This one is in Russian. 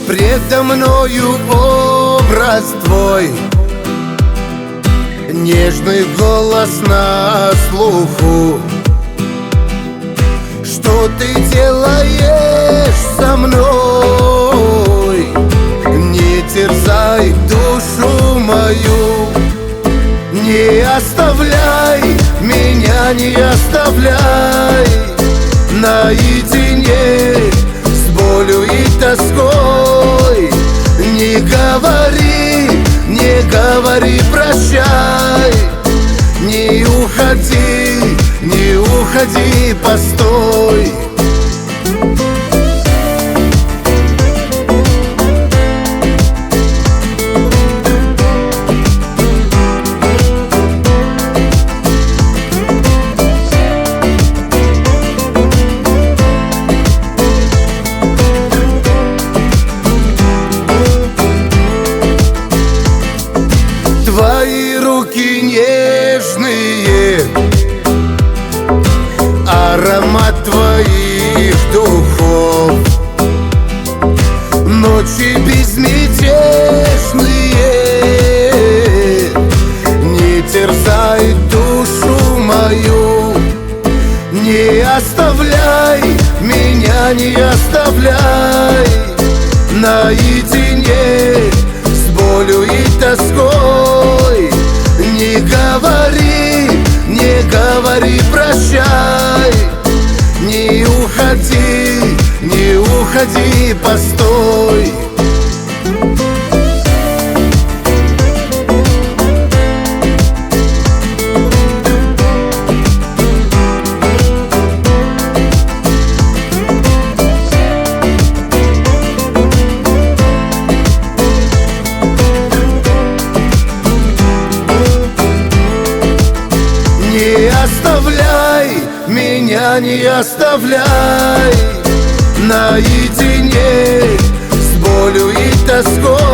Предо мною образ твой, нежный голос на слуху. Что ты делаешь со мной? Не терзай душу мою, не оставляй меня, не оставляй наедине с болью и тоской. Не говори прощай, не уходи, постой. Твои руки нежные, аромат твоих духов, ночи безмятежные, не терзай душу мою. Не оставляй меня, не оставляй наедине с болью и тоской. Не говори прощай, не уходи, постой. Не оставляй меня, не оставляй наедине с болью и тоской.